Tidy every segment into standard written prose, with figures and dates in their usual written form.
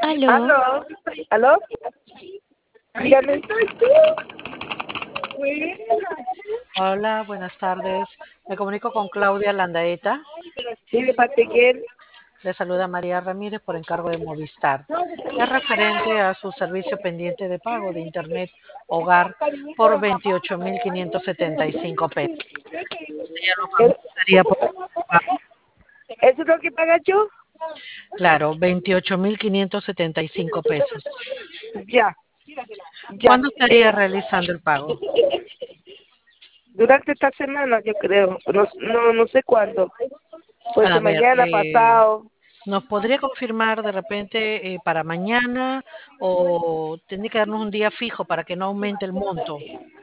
Aló, ¿Aló? ¿Aló? Dígame. Hola, buenas tardes. Me comunico con Claudia Landaeta. Sí, de parte de quién. Le saluda María Ramírez por encargo de Movistar. Es referente a su servicio pendiente de pago de Internet Hogar por 28.575 pesos. Usted ya lo pagó, estaría por pago. ¿Eso es lo que paga yo? Claro, 28.575 pesos. Ya, ya. ¿Cuándo estaría realizando el pago? Durante esta semana, yo creo. No sé cuándo. Puede A ser ver, mañana, pasado. ¿nos podría confirmar de repente para mañana o tiene que darnos un día fijo para que no aumente el monto?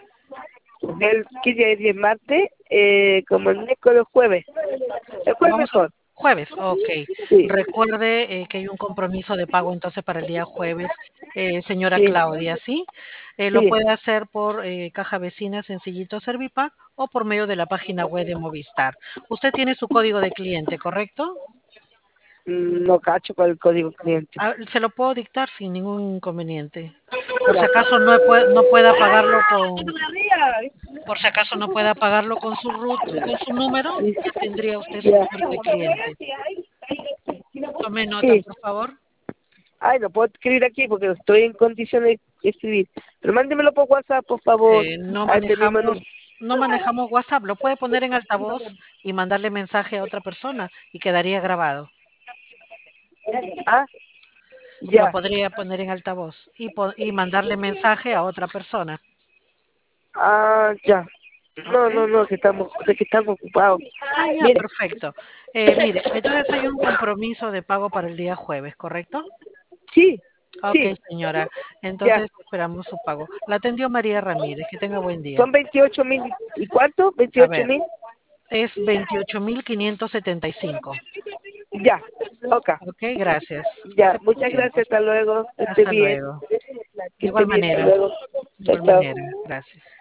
¿Qué día es? ¿El martes? Como el miércoles o jueves. El jueves Vamos a mejor. jueves, ok. Sí, Recuerde que hay un compromiso de pago entonces para el día jueves, señora sí, Claudia, ¿sí? Lo sí. puede hacer por Caja Vecina Sencillito Servipack o por medio de la página web de Movistar. Usted tiene su código de cliente, ¿correcto? No cacho con el código cliente. Se lo puedo dictar sin ningún inconveniente. Por si Ya. acaso no pueda pagarlo por si acaso no pueda pagarlo con su con su número, Sí, ya tendría usted su ya. número de cliente. Tome nota, Sí. por favor. Ay, no puedo escribir aquí porque no estoy en condiciones de escribir. Pero mándemelo por WhatsApp, por favor, No a este mismo número. manejamos WhatsApp. Lo puede poner en altavoz y mandarle mensaje a otra persona y quedaría grabado. Ah, Lo ya. podría poner en altavoz y mandarle mensaje a otra persona. Ah, ya. ¿Ok? Que estamos ocupados. Ah, ya, Mire, perfecto. Mire, entonces hay un compromiso de pago para el día jueves, ¿correcto? sí, Ok, sí, señora. ya. Entonces esperamos su pago. La atendió María Ramírez. Que tenga buen día. Son 28.000. ¿Y cuánto? A ¿28 ver, mil? es 28.575. Ya, ok. Ok, gracias. Que Ya, esté muy muchas bien, gracias. pues. Hasta luego. Que esté Hasta bien. luego. De Que esté igual bien. Hasta manera, luego. de Chao, igual chao. manera. Gracias.